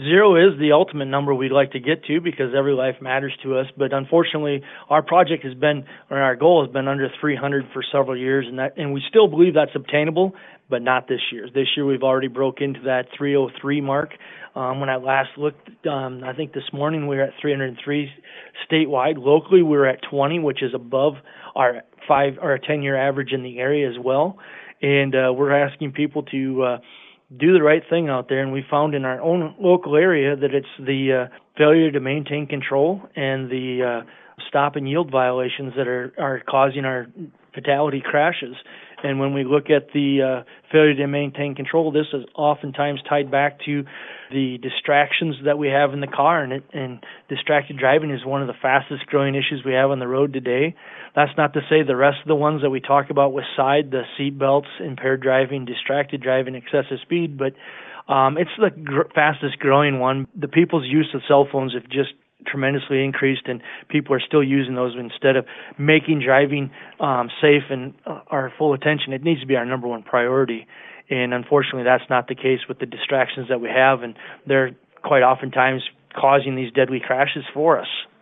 Zero is the ultimate number we'd like to get to because every life matters to us. But unfortunately, our project has been, or our goal has been under 300 for several years, and we still believe that's obtainable, but not this year. This year we've already broke into that 303 mark. When I last looked, I think this morning we were at 303 statewide. Locally, we were at 20, which is above our 10-year average in the area as well. And we're asking people to do the right thing out there, and we found in our own local area that it's the failure to maintain control and the stop and yield violations that are causing our fatality crashes. And when we look at the failure to maintain control, this is oftentimes tied back to the distractions that we have in the car, and distracted driving is one of the fastest growing issues we have on the road today. That's not to say the rest of the ones that we talk about with the seat belts, impaired driving, distracted driving, excessive speed, but it's the fastest growing one. The people's use of cell phones have just tremendously increased, and people are still using those instead of making driving safe and our full attention. It needs to be our number one priority, and unfortunately that's not the case with the distractions that we have, and they're quite oftentimes causing these deadly crashes for us.